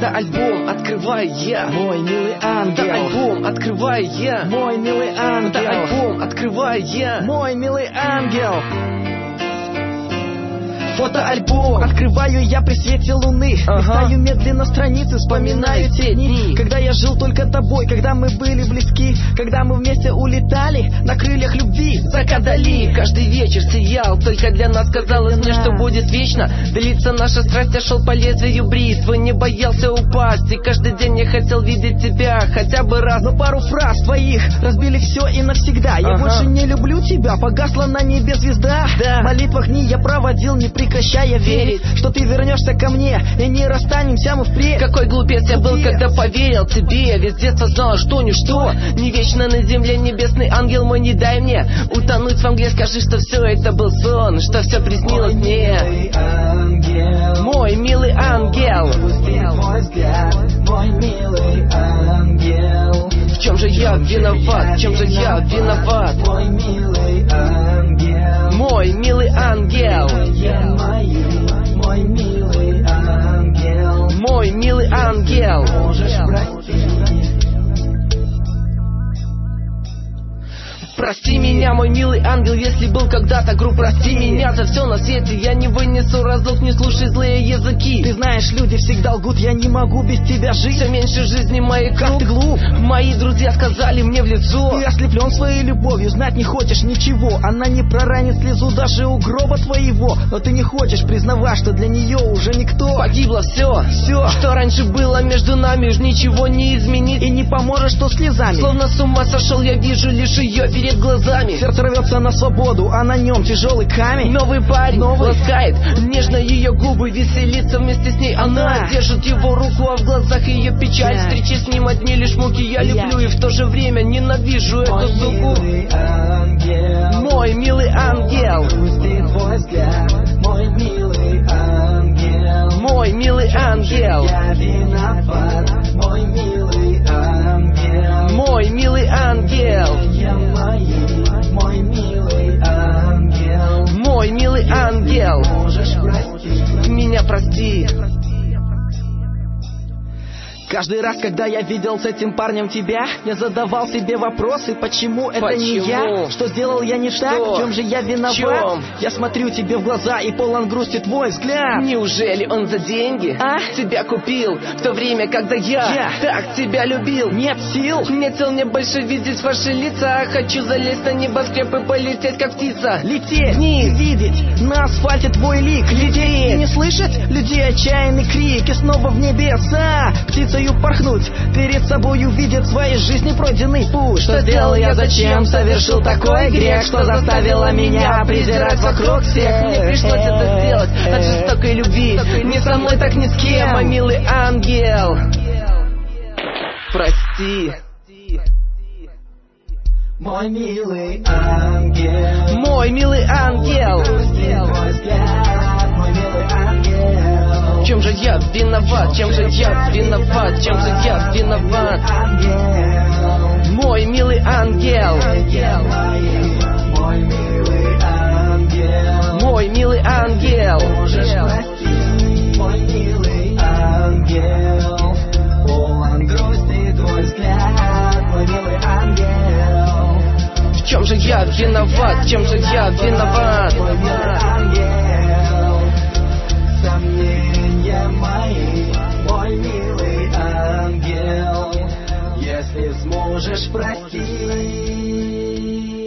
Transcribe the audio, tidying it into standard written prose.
Фотоальбом открываю я, мой милый ангел. Фотоальбом открываю я, мой милый ангел. Фотоальбом открываю я, мой милый ангел. Фотоальбом открываю я при свете луны. Листаю медленно страницы, вспоминаю те дни, когда я жил только тобой, когда мы были близки, когда мы вместе улетали на крыльях любви. Закадали, каждый вечер сиял, только для нас казалось мне, что будет вечно длиться наша страсть. Я шел по лезвию бритвы, не боялся упасть, и каждый день я хотел видеть тебя хотя бы раз. Но пару фраз твоих разбили все и навсегда. Я больше не люблю тебя, погасла на небе звезда. В молитвах дни я проводил, не прекращая верить, что ты вернешься ко мне и не расстанемся мы впредь. Какой глупец я был, когда поверил тебе, ведь с детства знал, что ничто не вечно на земле. Небесный ангел мой, не дай мне утонуть во мгле. Скажи, что все это был сон, что все приснилось мне. Мой милый ангел, мой милый ангел. В чем же я виноват, в чем же я виноват? Мой милый ангел, мой милый ангел, мой милый ангел, мой милый ангел. Можешь простить. Прости меня, мой милый ангел, если был когда-то груб. Прости меня за все на свете, я не вынесу разлук, не слушай злые языки. Ты знаешь, люди всегда лгут, я не могу без тебя жить. Все меньше жизни моей круг. Как ты глуп. Мои друзья сказали мне в лицо: ты ослеплен своей любовью, знать не хочешь ничего. Она не проранит слезу даже у гроба твоего. Но ты не хочешь признавать, что для нее уже никто. Погибло все, что раньше было между нами, уж ничего не изменить. И не поможет, что слезами. Словно с ума сошел, я вижу лишь ее перед глазами. Сердце рвется на свободу, а на нем тяжелый камень. Новый парень ласкает нежно ее губы, веселится вместе с ней она. Держит его руку, а в глазах ее печаль. Встречи с ним одни лишь муки, я люблю и в то же время ненавижу эту суку. Мой милый ангел, твой взгляд, мой милый ангел, мой милый ангел, я виноват, мой милый ангел, мой милый ангел, мой милый ангел, мой милый ангел. Можешь простить меня, прости. Каждый раз, когда я видел с этим парнем тебя, я задавал себе вопросы, почему это не я? Что сделал я не так? В чем же я виноват? Я смотрю тебе в глаза и полон грусти твой взгляд. Неужели он за деньги тебя купил? В то время, когда я так тебя любил. Нет сил. Нет сил мне больше видеть ваши лица. Хочу залезть на небоскреб и полететь, как птица. Лететь, не видеть на асфальте твой лик. Лететь, и не слышать людей отчаянный крик. И снова в небеса птицею порхнуть, перед собой увидеть в своей жизни пройденный путь. Что сделал я, зачем совершил такой грех, что заставило меня презирать вокруг всех? Мне пришлось это сделать от жестокой любви, не со мной, так ни с кем, мой милый ангел. Прости. Мой милый ангел, мой милый ангел, мой милый ангел. В чем же я виноват, чем же я виноват, чем же я виноват? Мой милый ангел, мой милый ангел, мой милый ангел. Можешь простить, мой милый ангел, полон грусти твой взгляд, мой милый ангел. В чем же я виноват, чем же я виноват? Мой милый ангел, сомнения мои, мой милый ангел, если сможешь простить.